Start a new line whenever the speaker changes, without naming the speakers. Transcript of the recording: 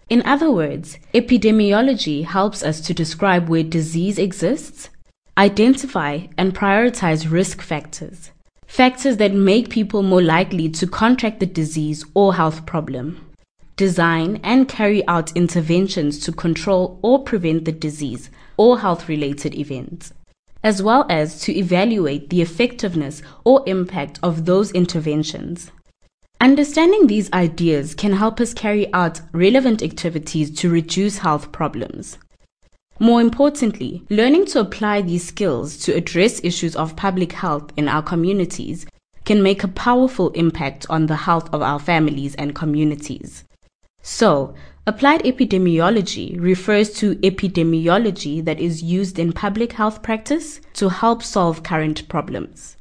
In other words, epidemiology helps us to describe where disease exists, identify and prioritize risk factors, factors that make people more likely to contract the disease or health problem, design and carry out interventions to control or prevent the disease or health-related events, as well as to evaluate the effectiveness or impact of those interventions. Understanding these ideas can help us carry out relevant activities to reduce health problems. More importantly, learning to apply these skills to address issues of public health in our communities can make a powerful impact on the health of our families and communities. So, applied epidemiology refers to epidemiology that is used in public health practice to help solve current problems.